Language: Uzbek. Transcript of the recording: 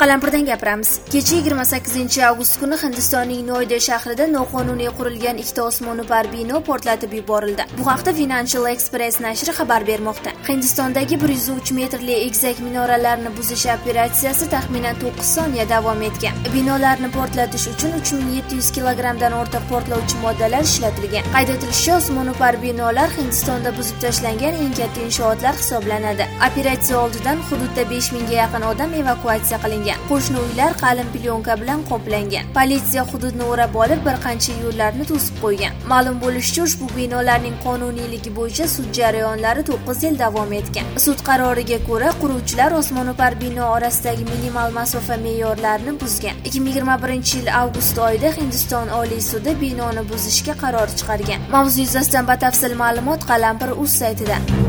Qalampirdan gapiramiz. Kecha 28-avgust kuni Hindistonning Noida shahrida noqonuniy qurilgan ikkita osmono'par bino portlatib yuborildi. Bu haqda Financial Express nashri xabar bermoqda. Hindistondagi 103 metrli egizak minoralarni buzish operatsiyasi taxminan 9 soniya davom etgan. Binolarni portlatish uchun 3700 kilogramdan ortiq portlovchi moddalar ishlatilgan. Qayd etilishicha, osmono'par binolar Hindistonda buzib tashlangan eng katta inshootlar hisoblanadi. Operatsiya oldidan hududda 5000 ga yaqin odam evakuatsiya qilingan. Qo'shni uylar qalin plyonka bilan qoplangan. Politsiya hududni o'rab olib, bir qancha yo'llarni to'sib qo'ygan. Ma'lum bo'lishicha, ushbu binolarning qonuniyligi bo'yicha sud jarayonlari 9 yil davom etgan. Sud qaroriga ko'ra, quruvchilar osmono'par bino orasidagi minimal masofa me'yorlarini buzgan. 2021-yil avgust oyida Hindiston Oliy sudi binoni buzishga qaror chiqargan. Mavzu yuzasidan batafsil ma'lumot Qalampir.uz saytida.